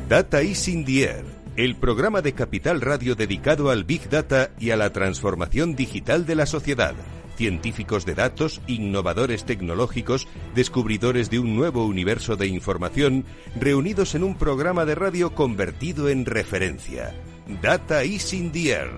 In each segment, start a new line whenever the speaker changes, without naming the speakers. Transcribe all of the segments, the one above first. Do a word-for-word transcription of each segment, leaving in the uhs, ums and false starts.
Data is in the Air, el programa de Capital Radio dedicado al Big Data y a la transformación digital de la sociedad. Científicos de datos, innovadores tecnológicos, descubridores de un nuevo universo de información, reunidos en un programa de radio convertido en referencia. Data is in the Air.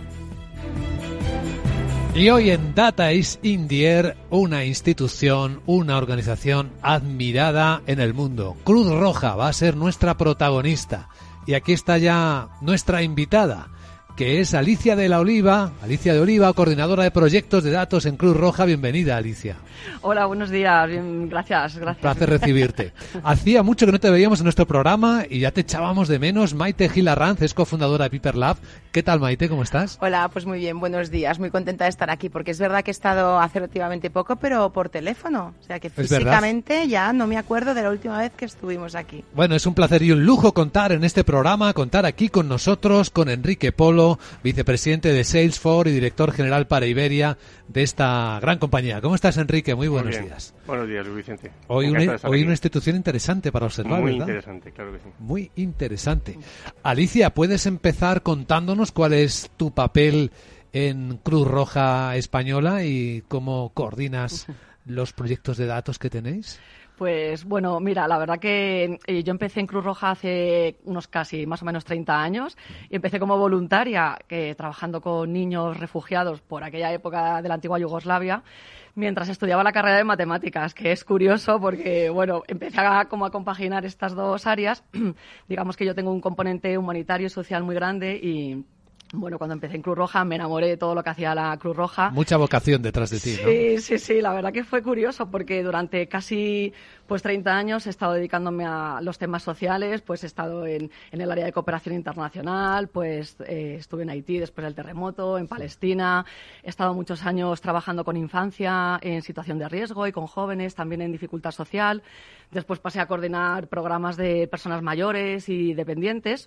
Y hoy en Data is in the Air, una institución, una organización admirada en el mundo. Cruz Roja va a ser nuestra protagonista. Y aquí está ya nuestra invitada, que es Alicia de la Oliva, Alicia de Oliva, coordinadora de proyectos de datos en Cruz Roja. Bienvenida, Alicia.
Hola, buenos días. Bien, gracias, gracias.
Un placer recibirte. Hacía mucho que no te veíamos en nuestro programa y ya te echábamos de menos. Maite Gil Arranz es cofundadora de Piper Lab. ¿Qué tal, Maite? ¿Cómo estás?
Hola, pues muy bien, buenos días. Muy contenta de estar aquí porque es verdad que he estado hace relativamente poco, pero por teléfono. O sea que físicamente ya no me acuerdo de la última vez que estuvimos aquí.
Bueno, es un placer y un lujo contar en este programa, contar aquí con nosotros, con Enrique Polo, vicepresidente de Salesforce y director general para Iberia de esta gran compañía. ¿Cómo estás, Enrique? Muy buenos
Muy
días.
Buenos días, Luis Vicente.
Hoy, una, hoy una institución interesante para observar,
Muy
¿verdad?
interesante, claro que sí.
Muy interesante. Alicia, ¿puedes empezar contándonos cuál es tu papel en Cruz Roja Española y cómo coordinas los proyectos de datos que tenéis?
Pues bueno, mira, la verdad que eh, yo empecé en Cruz Roja hace unos casi más o menos treinta años y empecé como voluntaria eh, trabajando con niños refugiados por aquella época de la antigua Yugoslavia mientras estudiaba la carrera de matemáticas, que es curioso porque, bueno, empecé a, como a compaginar estas dos áreas. Digamos que yo tengo un componente humanitario y social muy grande y... Bueno, cuando empecé en Cruz Roja me enamoré de todo lo que hacía la Cruz Roja.
Mucha vocación detrás de ti, ¿no?
Sí, sí, sí, la verdad que fue curioso porque durante casi pues treinta años he estado dedicándome a los temas sociales, pues he estado en, en el área de cooperación internacional, pues eh, estuve en Haití después del terremoto, en Palestina, he estado muchos años trabajando con infancia en situación de riesgo y con jóvenes también en dificultad social. Después pasé a coordinar programas de personas mayores y dependientes.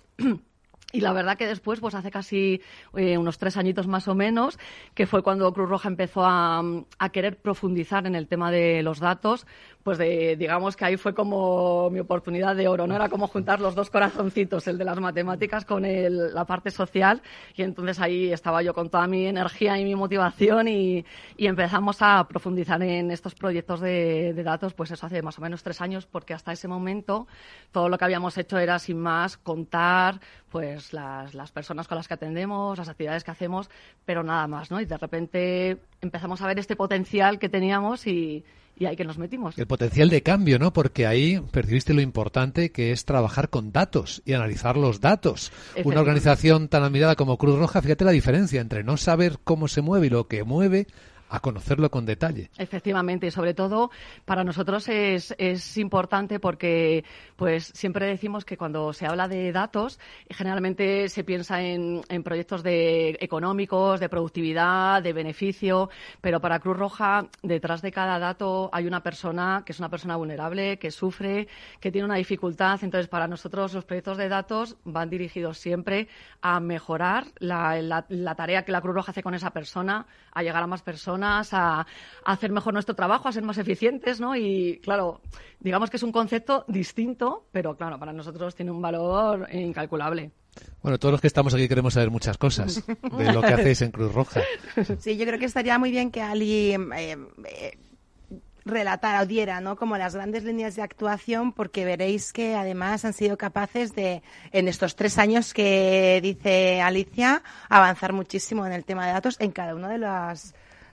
Y la verdad que después, pues hace casi eh, unos tres añitos más o menos, que fue cuando Cruz Roja empezó a, a querer profundizar en el tema de los datos, pues de, digamos que ahí fue como mi oportunidad de oro, ¿no? Era como juntar los dos corazoncitos, el de las matemáticas con el, la parte social, y entonces ahí estaba yo con toda mi energía y mi motivación y, y empezamos a profundizar en estos proyectos de, de datos, pues eso hace más o menos tres años, porque hasta ese momento todo lo que habíamos hecho era sin más contar pues las, las personas con las que atendemos, las actividades que hacemos, pero nada más, ¿no? Y de repente empezamos a ver este potencial que teníamos y, y ahí que nos metimos.
El potencial de cambio, ¿no? Porque ahí percibiste lo importante que es trabajar con datos y analizar los datos. Una organización tan admirada como Cruz Roja, fíjate la diferencia entre no saber cómo se mueve y lo que mueve, a conocerlo con detalle.
Efectivamente, y sobre todo para nosotros es, es importante porque pues siempre decimos que cuando se habla de datos generalmente se piensa en, en proyectos de económicos, de productividad, de beneficio, pero para Cruz Roja detrás de cada dato hay una persona que es una persona vulnerable, que sufre, que tiene una dificultad. Entonces para nosotros los proyectos de datos van dirigidos siempre a mejorar la, la, la tarea que la Cruz Roja hace con esa persona, a llegar a más personas, A, a hacer mejor nuestro trabajo, a ser más eficientes, ¿no? Y claro, digamos que es un concepto distinto, pero claro, para nosotros tiene un valor incalculable.
Bueno, todos los que estamos aquí queremos saber muchas cosas de lo que hacéis en Cruz Roja.
Sí, yo creo que estaría muy bien que Ali eh, eh, relatara o diera, ¿no? Como las grandes líneas de actuación, porque veréis que además han sido capaces de, en estos tres años que dice Alicia, avanzar muchísimo en el tema de datos en cada una de las,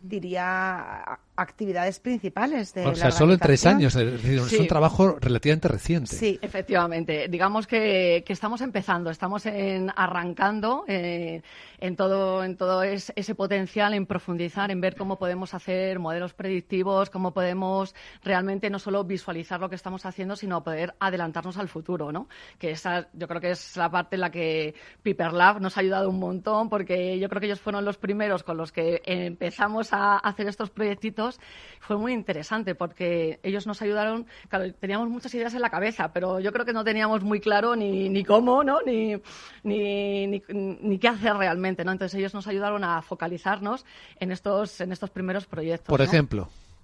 diría, actividades principales de
o
la
sea, solo en tres años, es decir,
Sí.
es un trabajo relativamente reciente.
Sí,
efectivamente. Digamos que, que estamos empezando, estamos en, arrancando eh, en todo, en todo es, ese potencial, en profundizar, en ver cómo podemos hacer modelos predictivos, cómo podemos realmente no solo visualizar lo que estamos haciendo, sino poder adelantarnos al futuro, ¿no? Que esa, yo creo que es la parte en la que Piper Lab nos ha ayudado un montón, porque yo creo que ellos fueron los primeros con los que empezamos a hacer estos proyectitos. Fue muy interesante porque ellos nos ayudaron, claro, teníamos muchas ideas en la cabeza, pero yo creo que no teníamos muy claro ni, ni cómo, ¿no? Ni, ni, ni, ni qué hacer realmente, ¿no? Entonces ellos nos ayudaron a focalizarnos en estos, en estos primeros proyectos,
Por
¿no?
ejemplo.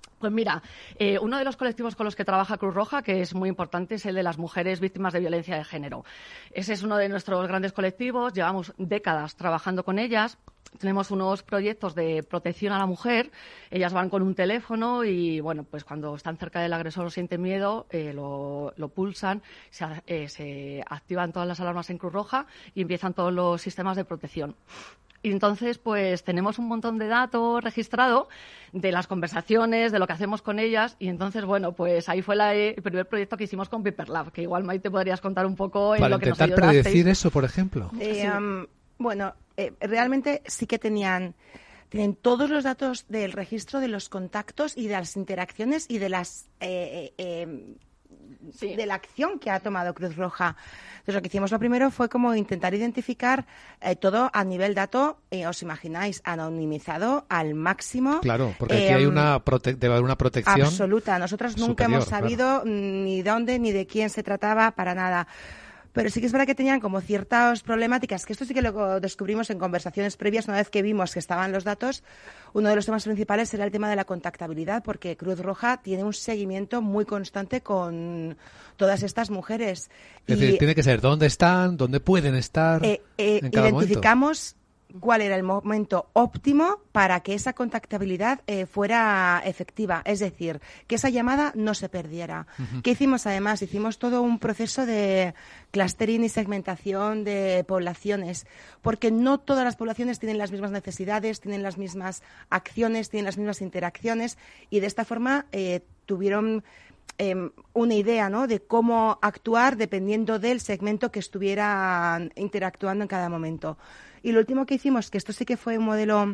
Pues mira, eh, uno de los colectivos con los que trabaja Cruz Roja, que es muy importante, es el de las mujeres víctimas de violencia de género. Ese es uno de nuestros grandes colectivos, llevamos décadas trabajando con ellas. Tenemos unos proyectos de protección a la mujer. Ellas van con un teléfono y, bueno, pues cuando están cerca del agresor o sienten miedo, eh, lo, lo pulsan, se, eh, se activan todas las alarmas en Cruz Roja y empiezan todos los sistemas de protección. Y entonces, pues tenemos un montón de datos registrado de las conversaciones, de lo que hacemos con ellas. Y entonces, bueno, pues ahí fue la, el primer proyecto que hicimos con Piper Lab, que igual, Maite, podrías contar un poco en
Para
lo que nos
intentar
ayudasteis.
predecir eso, por ejemplo.
Eh,
Sí.
um, bueno, eh, realmente sí que tenían, tienen todos los datos del registro de los contactos y de las interacciones y de las... Eh, eh, eh,
Sí.
de la acción que ha tomado Cruz Roja. Entonces, lo que hicimos lo primero fue como intentar identificar eh, todo a nivel dato, eh, os imagináis, anonimizado al máximo.
Claro, porque aquí
Eh,
hay una prote- debe haber una protección
absoluta. Nosotros nunca
superior,
hemos sabido ni dónde ni de quién se trataba, para nada. Pero sí que es verdad que tenían como ciertas problemáticas, que esto sí que lo descubrimos en conversaciones previas, una vez que vimos que estaban los datos. Uno de los temas principales era el tema de la contactabilidad, porque Cruz Roja tiene un seguimiento muy constante con todas estas mujeres.
Es
Y,
decir, tiene que ser dónde están, dónde pueden estar
eh, eh,
en cada
identificamos cuál era el momento óptimo para que esa contactabilidad eh, fuera efectiva, es decir, que esa llamada no se perdiera. Uh-huh. ¿Qué hicimos además? Hicimos todo un proceso de clustering y segmentación de poblaciones, porque no todas las poblaciones tienen las mismas necesidades, tienen las mismas acciones, tienen las mismas interacciones, y de esta forma eh, tuvieron Eh, una idea, ¿no?, de cómo actuar dependiendo del segmento que estuvieran interactuando en cada momento. Y lo último que hicimos, que esto sí que fue un modelo,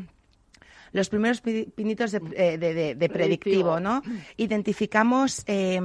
los primeros pinitos de, de, de, de predictivo, ¿no? Identificamos eh,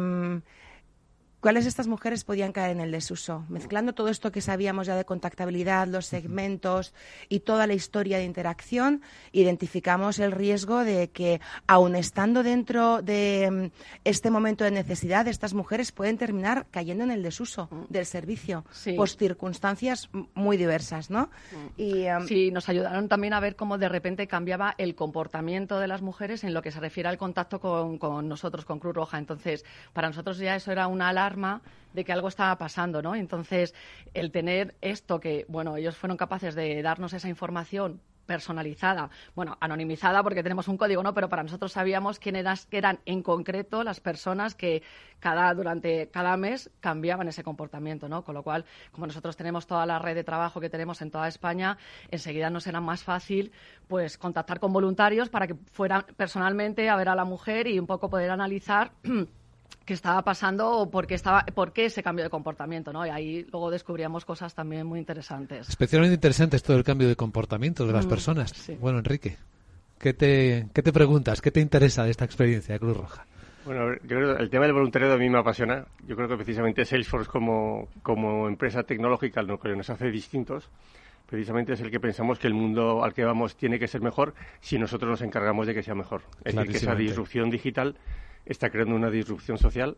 cuáles de estas mujeres podían caer en el desuso. Mezclando todo esto que sabíamos ya de contactabilidad, los segmentos y toda la historia de interacción, identificamos el riesgo de que, aun estando dentro de este momento de necesidad, estas mujeres pueden terminar cayendo en el desuso del servicio, sí, por circunstancias muy diversas, ¿no?
Y, um... Sí, nos ayudaron también a ver cómo de repente cambiaba el comportamiento de las mujeres en lo que se refiere al contacto con, con nosotros, con Cruz Roja. Entonces, para nosotros ya eso era una alarma de que algo estaba pasando, ¿no? Entonces, el tener esto que, bueno, ellos fueron capaces de darnos esa información personalizada, bueno, anonimizada porque tenemos un código, ¿no? Pero para nosotros sabíamos quién eran, eran en concreto las personas que cada durante cada mes cambiaban ese comportamiento, ¿no? Con lo cual, como nosotros tenemos toda la red de trabajo que tenemos en toda España, enseguida nos era más fácil, pues, contactar con voluntarios para que fueran personalmente a ver a la mujer y un poco poder analizar qué estaba pasando o por qué, estaba, por qué ese cambio de comportamiento, ¿no? Y ahí luego descubríamos cosas también muy interesantes.
Especialmente interesante esto del cambio de comportamiento de las mm, personas. Sí. Bueno, Enrique, ¿qué te, ¿qué te preguntas? ¿Qué te interesa de esta experiencia de Cruz Roja?
Bueno, yo creo que el tema del voluntariado a mí me apasiona. Yo creo que precisamente Salesforce como, como empresa tecnológica, lo que nos hace distintos, precisamente es el que pensamos que el mundo al que vamos tiene que ser mejor si nosotros nos encargamos de que sea mejor. Es decir, que esa disrupción digital está creando una disrupción social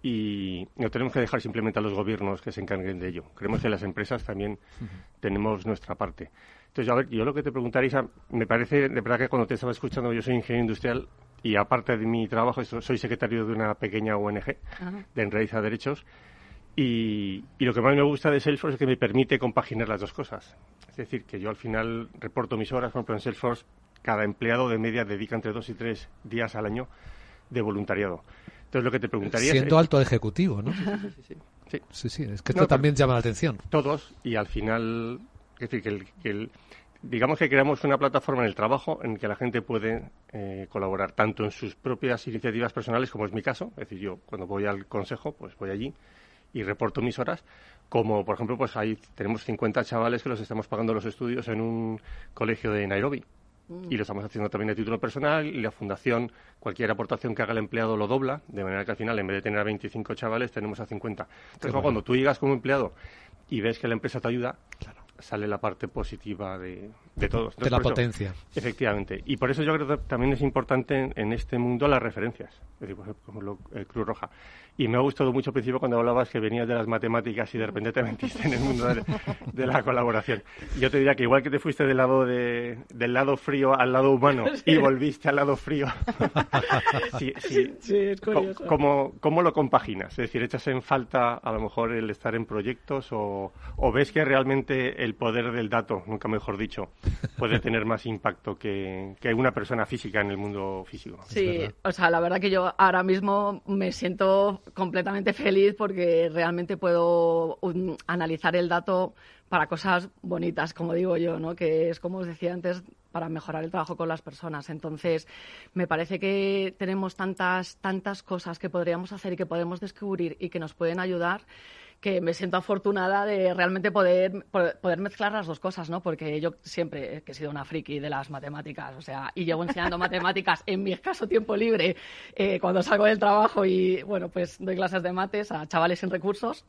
y no tenemos que dejar simplemente a los gobiernos que se encarguen de ello. Creemos que las empresas también uh-huh. tenemos nuestra parte. Entonces, a ver, yo lo que te preguntaría, Isa, me parece, de verdad que cuando te estaba escuchando, yo soy ingeniero industrial y aparte de mi trabajo soy secretario de una pequeña O N G uh-huh. de Enraiza Derechos y, y lo que más me gusta de Salesforce es que me permite compaginar las dos cosas. Es decir, que yo al final reporto mis horas, por ejemplo, en Salesforce cada empleado de media dedica entre dos y tres días al año de voluntariado. Entonces, lo que te preguntaría
Siendo
es...
alto ejecutivo, ¿no?
Sí, sí, sí. Sí,
sí. sí, sí. Es que esto no, también llama la atención.
Todos, y al final, es decir, que, el, que el, digamos que creamos una plataforma en el trabajo en que la gente puede eh, colaborar tanto en sus propias iniciativas personales, como es mi caso, es decir, yo cuando voy al consejo, pues voy allí y reporto mis horas, como, por ejemplo, pues ahí tenemos cincuenta chavales que los estamos pagando los estudios en un colegio de Nairobi. Y lo estamos haciendo también a título personal y la fundación, cualquier aportación que haga el empleado lo dobla, de manera que al final en vez de tener a veinticinco chavales tenemos a cincuenta. Entonces bueno. Cuando tú llegas como empleado y ves que la empresa te ayuda, claro, sale la parte positiva de, de todos. Entonces,
de la
eso,
potencia.
Efectivamente. Y por eso yo creo que también es importante en, en este mundo las referencias, es decir, por ejemplo, eh, Cruz Roja. Y me ha gustado mucho al principio cuando hablabas que venías de las matemáticas y de repente te metiste en el mundo de, de la colaboración. Yo te diría que igual que te fuiste del lado de, del lado frío al lado humano sí. y volviste al lado frío, sí, sí,
sí, es curioso.
¿Cómo, ¿Cómo lo compaginas? Es decir, ¿echas en falta a lo mejor el estar en proyectos o, o ves que realmente el poder del dato, nunca mejor dicho, puede tener más impacto que, que una persona física en el mundo físico?
Sí, o sea, la verdad que yo ahora mismo me siento completamente feliz porque realmente puedo um, analizar el dato para cosas bonitas, como digo yo, ¿no? Que es, como os decía antes, para mejorar el trabajo con las personas. Entonces, me parece que tenemos tantas, tantas cosas que podríamos hacer y que podemos descubrir y que nos pueden ayudar, que me siento afortunada de realmente poder, poder mezclar las dos cosas, ¿no? Porque yo siempre he sido una friki de las matemáticas, o sea, y llevo enseñando matemáticas en mi escaso tiempo libre eh, cuando salgo del trabajo y, bueno, pues doy clases de mates a chavales sin recursos.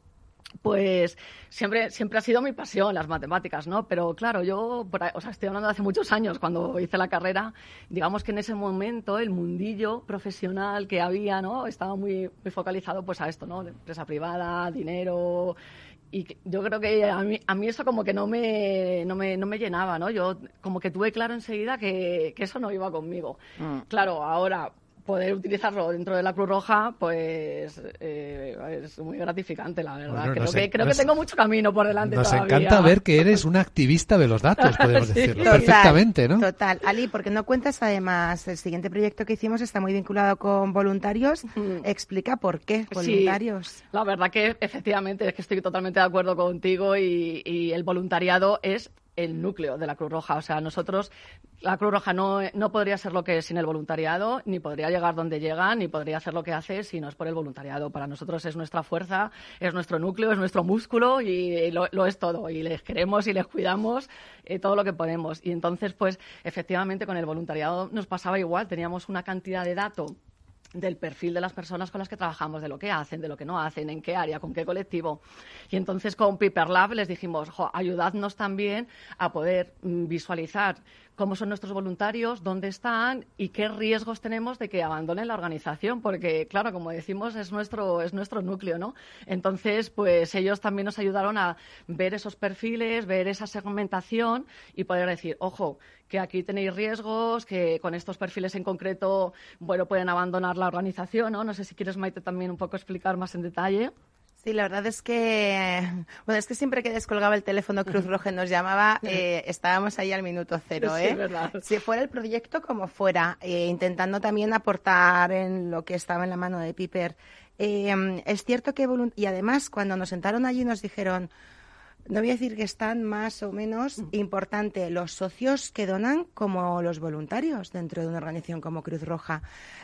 Pues siempre siempre ha sido mi pasión las matemáticas, ¿no? Pero claro, yo, por ahí, o sea, estoy hablando de hace muchos años, cuando hice la carrera, digamos que en ese momento el mundillo profesional que había, ¿no? Estaba muy, muy focalizado pues a esto, ¿no? De empresa privada, dinero. Y yo creo que a mí, a mí eso como que no me, no me, no me llenaba, ¿no? Yo como que tuve claro enseguida que, que eso no iba conmigo. Mm. Claro, ahora poder utilizarlo dentro de la Cruz Roja, pues eh, es muy gratificante, la verdad. Bueno, creo nos, que, creo nos, que tengo mucho camino por delante
nos
todavía.
Nos encanta ver que eres una activista de los datos, podemos sí, decirlo. Total, perfectamente, ¿no?
Total. Ali, ¿por qué no cuentas además? El siguiente proyecto que hicimos está muy vinculado con voluntarios. Mm. Explica por qué voluntarios.
Sí, la verdad que efectivamente es que estoy totalmente de acuerdo contigo y, y el voluntariado es el núcleo de la Cruz Roja. O sea, nosotros, la Cruz Roja no, no podría ser lo que es sin el voluntariado, ni podría llegar donde llega, ni podría hacer lo que hace si no es por el voluntariado. Para nosotros es nuestra fuerza, es nuestro núcleo, es nuestro músculo y lo, lo es todo. Y les queremos y les cuidamos eh, todo lo que podemos. Y entonces, pues, efectivamente, con el voluntariado nos pasaba igual. Teníamos una cantidad de datos del perfil de las personas con las que trabajamos, de lo que hacen, de lo que no hacen, en qué área, con qué colectivo. Y entonces con Piper Lab les dijimos, jo, ayudadnos también a poder mm, visualizar cómo son nuestros voluntarios, dónde están y qué riesgos tenemos de que abandonen la organización, porque, claro, como decimos, es nuestro, es nuestro núcleo, ¿no? Entonces, pues ellos también nos ayudaron a ver esos perfiles, ver esa segmentación y poder decir, ojo, que aquí tenéis riesgos, que con estos perfiles en concreto, bueno, pueden abandonar la organización, ¿no? No sé si quieres, Maite, también un poco explicar más en detalle.
Sí, la verdad es que, bueno, es que siempre que descolgaba el teléfono Cruz Roja nos llamaba, eh, estábamos ahí al minuto cero, ¿eh?
Sí, verdad.
Si fuera el proyecto como fuera, eh, intentando también aportar en lo que estaba en la mano de Piper. Eh, es cierto que, volunt- y además cuando nos sentaron allí nos dijeron, no voy a decir que están más o menos importante los socios que donan como los voluntarios dentro de una organización como Cruz Roja.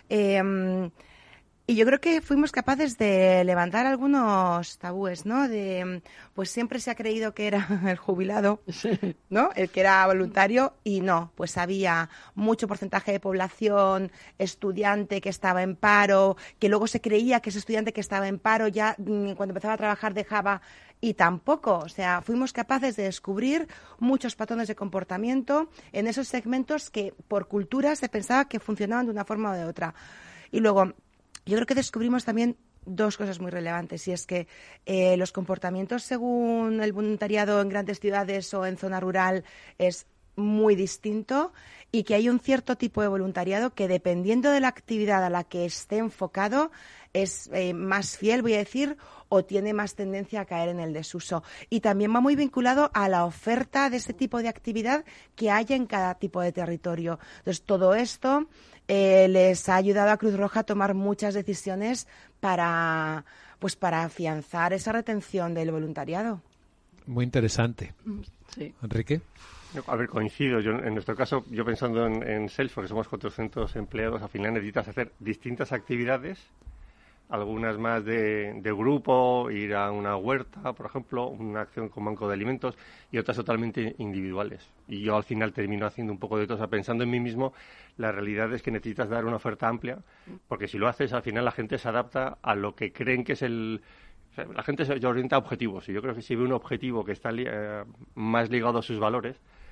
Eh, Y yo creo que fuimos capaces de levantar algunos tabúes, ¿no? De, pues siempre se ha creído que era el jubilado, ¿no? El que era voluntario y no, pues había mucho porcentaje de población estudiante que estaba en paro, que luego se creía que ese estudiante que estaba en paro ya cuando empezaba a trabajar dejaba y tampoco, o sea, fuimos capaces de descubrir muchos patrones de comportamiento en esos segmentos que por cultura se pensaba que funcionaban de una forma o de otra. Y luego yo creo que descubrimos también dos cosas muy relevantes, y es que eh, los comportamientos según el voluntariado en grandes ciudades o en zona rural es muy distinto y que hay un cierto tipo de voluntariado que, dependiendo de la actividad a la que esté enfocado, es eh, más fiel, voy a decir, o tiene más tendencia a caer en el desuso. Y también va muy vinculado a la oferta de ese tipo de actividad que haya en cada tipo de territorio. Entonces, todo esto eh, les ha ayudado a Cruz Roja a tomar muchas decisiones para, pues, para afianzar esa retención del voluntariado.
Muy interesante.
Sí.
Enrique.
A ver, coincido. Yo, en nuestro caso, yo pensando en, en Salesforce, somos cuatrocientos empleados, al final necesitas hacer distintas actividades, algunas más de, de grupo, ir a una huerta, por ejemplo, una acción con banco de alimentos, y otras totalmente individuales. Y yo al final termino haciendo un poco de todo. O sea, pensando en mí mismo, la realidad es que necesitas dar una oferta amplia, porque si lo haces, al final la gente se adapta a lo que creen que es el... O sea, la gente se orienta a objetivos, y yo creo que si ve un objetivo que está li- eh, más ligado a sus valores,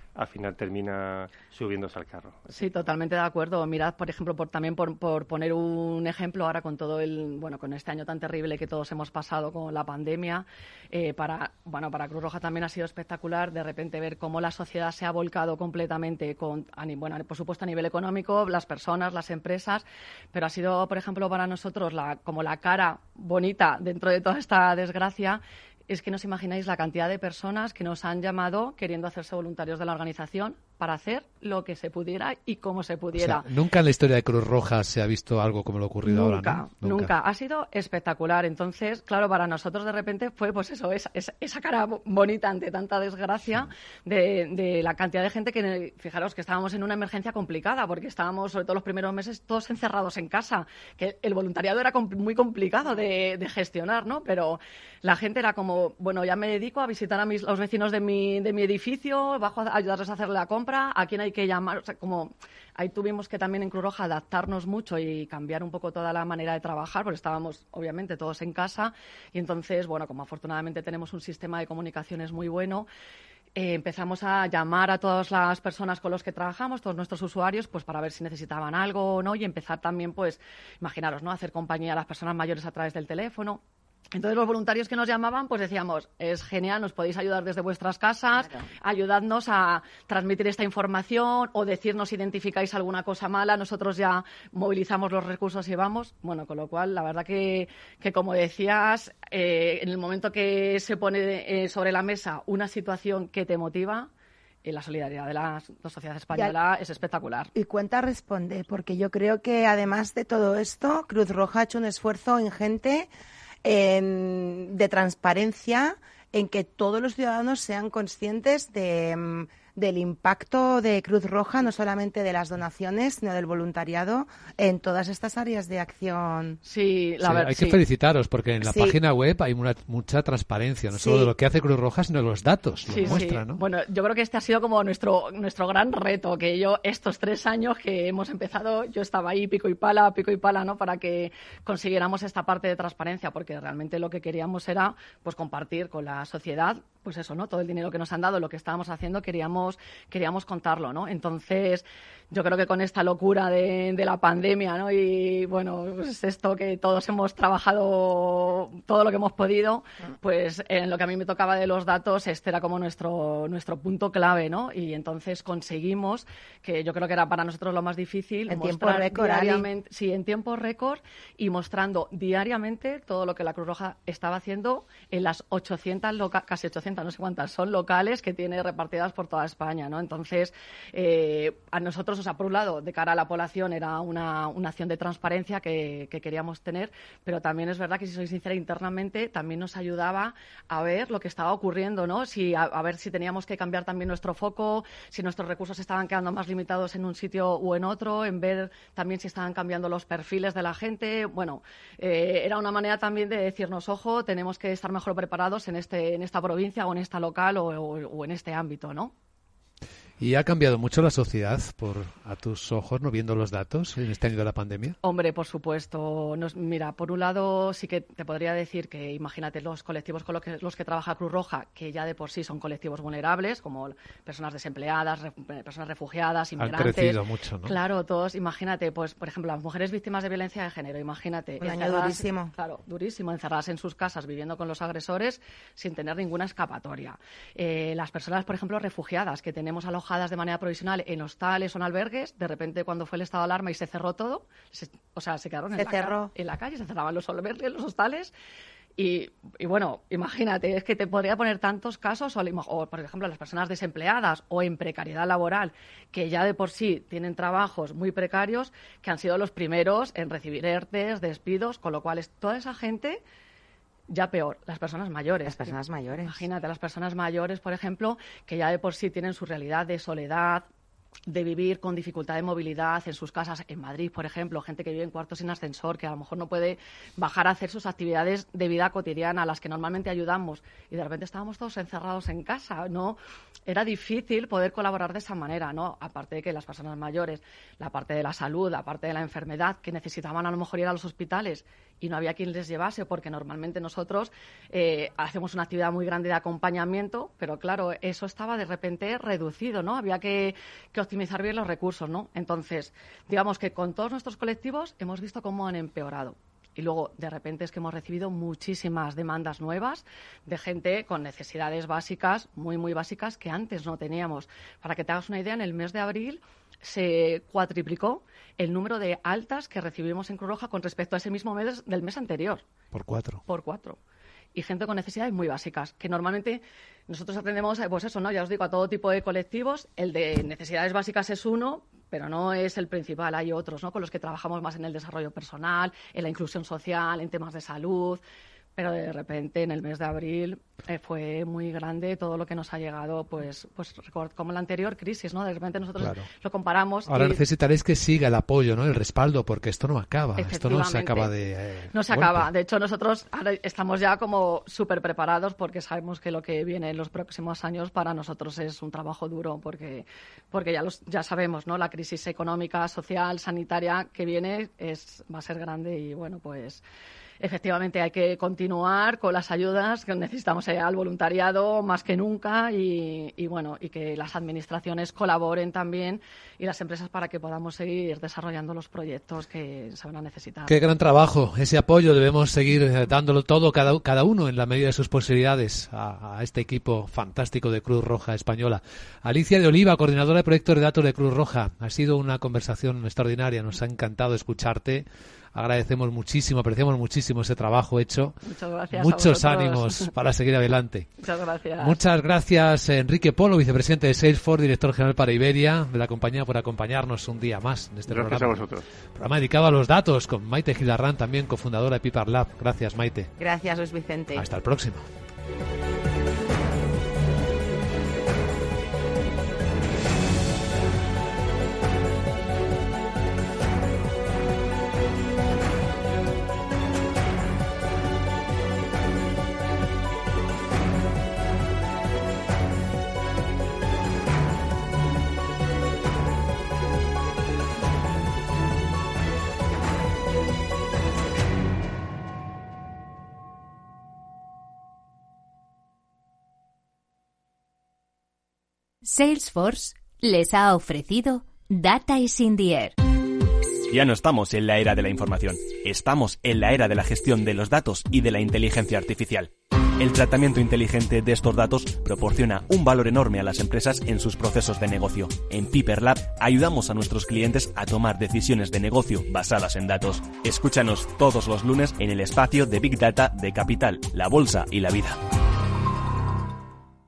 al final termina subiéndose al carro.
Sí, totalmente de acuerdo. Mirad, por ejemplo, por, también por, por poner un ejemplo ahora con todo el, bueno, con este año tan terrible que todos hemos pasado con la pandemia, eh, para, bueno, para Cruz Roja también ha sido espectacular de repente ver cómo la sociedad se ha volcado completamente con, a, bueno, por supuesto a nivel económico, las personas, las empresas, pero ha sido, por ejemplo, para nosotros la, como la cara bonita dentro de toda esta desgracia. Es que no os imagináis la cantidad de personas que nos han llamado queriendo hacerse voluntarios de la organización para hacer lo que se pudiera y como se pudiera.
O sea, nunca en la historia de Cruz Roja se ha visto algo como lo ocurrido
nunca,
ahora, ¿no?
Nunca, nunca. Ha sido espectacular. Entonces, claro, para nosotros de repente fue pues eso, esa, esa cara bonita ante tanta desgracia de, de la cantidad de gente que, fijaros, que estábamos en una emergencia complicada porque estábamos, sobre todo los primeros meses, todos encerrados en casa, que el voluntariado era muy complicado de, de gestionar, ¿no? Pero la gente era como, bueno, ya me dedico a visitar a mis, los vecinos de mi, de mi edificio, bajo a ayudarles a hacer la compra, a quién hay que llamar, o sea, como ahí tuvimos que también en Cruz Roja adaptarnos mucho y cambiar un poco toda la manera de trabajar, porque estábamos obviamente todos en casa y entonces, bueno, como afortunadamente tenemos un sistema de comunicaciones muy bueno, eh, empezamos a llamar a todas las personas con las que trabajamos, todos nuestros usuarios, pues para ver si necesitaban algo o no y empezar también, pues, imaginaros, ¿no?, hacer compañía a las personas mayores a través del teléfono. Entonces, los voluntarios que nos llamaban, pues decíamos, es genial, nos podéis ayudar desde vuestras casas, claro, ayudadnos a transmitir esta información o decirnos si identificáis alguna cosa mala, nosotros ya movilizamos los recursos y vamos. Bueno, con lo cual, la verdad que, que como decías, eh, en el momento que se pone eh, sobre la mesa una situación que te motiva, eh, la solidaridad de la, la sociedad española ya, es espectacular.
Y cuenta responde, porque yo creo que además de todo esto, Cruz Roja ha hecho un esfuerzo ingente En, de transparencia en que todos los ciudadanos sean conscientes de, del impacto de Cruz Roja, no solamente de las donaciones, sino del voluntariado en todas estas áreas de acción.
Sí, la
sí,
verdad.
Hay
sí.
que felicitaros porque en la
sí.
página web hay una, mucha transparencia, no
sí.
solo de lo que hace Cruz Roja, sino de los datos,
sí,
lo muestra,
sí.
¿no?
Bueno, yo creo que este ha sido como nuestro nuestro gran reto, que yo estos tres años que hemos empezado, yo estaba ahí pico y pala, pico y pala, ¿no?, para que consiguiéramos esta parte de transparencia, porque realmente lo que queríamos era, pues, compartir con la sociedad, pues eso, ¿no?, todo el dinero que nos han dado, lo que estábamos haciendo, queríamos queríamos contarlo, ¿no? Entonces, yo creo que con esta locura de, de la pandemia, ¿no?, y bueno, pues esto que todos hemos trabajado todo lo que hemos podido, pues en lo que a mí me tocaba de los datos, este era como nuestro nuestro punto clave, ¿no? Y entonces conseguimos, que yo creo que era para nosotros lo más difícil,
en tiempo récord,
diariamente, Ali. Sí, en tiempo récord, y mostrando diariamente todo lo que la Cruz Roja estaba haciendo en las ochocientas, loca- casi ochocientas, no sé cuántas son locales que tiene repartidas por toda España, ¿no? Entonces, eh, a nosotros, o sea, por un lado, de cara a la población era una, una acción de transparencia que, que queríamos tener, pero también es verdad que, si soy sincera, internamente también nos ayudaba a ver lo que estaba ocurriendo, ¿no? Si, a, a ver si teníamos que cambiar también nuestro foco, si nuestros recursos estaban quedando más limitados en un sitio o en otro, en ver también si estaban cambiando los perfiles de la gente. Bueno, eh, era una manera también de decirnos, ojo, tenemos que estar mejor preparados en, este, en esta provincia o en esta local o, o, o en este ámbito, ¿no?
¿Y ha cambiado mucho la sociedad, por a tus ojos, no viendo los datos en este año de la pandemia?
Hombre, por supuesto. Nos, mira, por un lado sí que te podría decir que, imagínate, los colectivos con los que, los que trabaja Cruz Roja, que ya de por sí son colectivos vulnerables, como personas desempleadas, re, personas refugiadas, inmigrantes.
Han crecido mucho, ¿no?
Claro, todos, imagínate, pues, por ejemplo, las mujeres víctimas de violencia de género, imagínate.
Un año durísimo.
Claro, durísimo, encerradas en sus casas, viviendo con los agresores, sin tener ninguna escapatoria. Eh, las personas, por ejemplo, refugiadas, que tenemos alojadas de manera provisional en hostales o en albergues, de repente cuando fue el estado de alarma y se cerró todo, se, o sea, se quedaron
se
en,
cerró.
La, en la calle, se cerraban los albergues, los hostales. Y, y bueno, imagínate, es que te podría poner tantos casos, o, o por ejemplo las personas desempleadas o en precariedad laboral, que ya de por sí tienen trabajos muy precarios, que han sido los primeros en recibir ERTEs, despidos, con lo cual es toda esa gente. Ya peor, las personas mayores.
Las personas mayores.
Imagínate, las personas mayores, por ejemplo, que ya de por sí tienen su realidad de soledad, de vivir con dificultad de movilidad en sus casas, en Madrid, por ejemplo, gente que vive en cuartos sin ascensor, que a lo mejor no puede bajar a hacer sus actividades de vida cotidiana, a las que normalmente ayudamos, y de repente estábamos todos encerrados en casa, ¿no? Era difícil poder colaborar de esa manera, ¿no? Aparte de que las personas mayores, la parte de la salud, la parte de la enfermedad, que necesitaban a lo mejor ir a los hospitales y no había quien les llevase, porque normalmente nosotros eh, hacemos una actividad muy grande de acompañamiento, pero claro, eso estaba de repente reducido, ¿no? Había que, que optimizar bien los recursos, ¿no? Entonces, digamos que con todos nuestros colectivos hemos visto cómo han empeorado. Y luego, de repente, es que hemos recibido muchísimas demandas nuevas de gente con necesidades básicas, muy, muy básicas, que antes no teníamos. Para que te hagas una idea, en el mes de abril se cuatriplicó el número de altas que recibimos en Cruz Roja con respecto a ese mismo mes del mes anterior.
Por cuatro.
Por cuatro. Y gente con necesidades muy básicas, que normalmente nosotros atendemos, pues eso, ¿no? Ya os digo, a todo tipo de colectivos. El de necesidades básicas es uno, pero no es el principal. Hay otros, ¿no? Con los que trabajamos más en el desarrollo personal, en la inclusión social, en temas de salud. Pero de repente, en el mes de abril, eh, fue muy grande todo lo que nos ha llegado, pues, pues como la anterior crisis, ¿no? De repente nosotros
claro.
lo comparamos.
Ahora
y...
necesitaréis que siga el apoyo, ¿no? El respaldo, porque esto no acaba. Esto no se acaba de... Eh,
no se
golpe.
acaba. De hecho, nosotros ahora estamos ya como súper preparados, porque sabemos que lo que viene en los próximos años para nosotros es un trabajo duro, porque, porque ya, los, ya sabemos, ¿no? La crisis económica, social, sanitaria que viene es, va a ser grande y, bueno, pues... Efectivamente, hay que continuar con las ayudas, que necesitamos al voluntariado más que nunca y, y, bueno, y que las administraciones colaboren también y las empresas para que podamos seguir desarrollando los proyectos que se van a necesitar.
Qué gran trabajo, ese apoyo debemos seguir dándolo todo cada, cada uno en la medida de sus posibilidades a, a este equipo fantástico de Cruz Roja Española. Alicia de Oliva, coordinadora de proyectos de datos de Cruz Roja, ha sido una conversación extraordinaria, nos ha encantado escucharte. Agradecemos muchísimo, apreciamos muchísimo ese trabajo hecho.
Muchas gracias.
Muchos ánimos para seguir adelante.
Muchas gracias.
Muchas gracias, Enrique Polo, vicepresidente de Salesforce, director general para Iberia, de la compañía, por acompañarnos un día más en este
gracias
programa.
Gracias a vosotros.
Programa dedicado a los datos, con Maite Gilarrán, también cofundadora de Pipar Lab. Gracias, Maite.
Gracias, Luis Vicente.
Hasta el próximo.
Salesforce les ha ofrecido Data is in the Air.
Ya no estamos en la era de la información, estamos en la era de la gestión de los datos y de la inteligencia artificial. El tratamiento inteligente de estos datos proporciona un valor enorme a las empresas en sus procesos de negocio. En Piper Lab ayudamos a nuestros clientes a tomar decisiones de negocio basadas en datos. Escúchanos todos los lunes en el espacio de Big Data de Capital, la Bolsa y la Vida.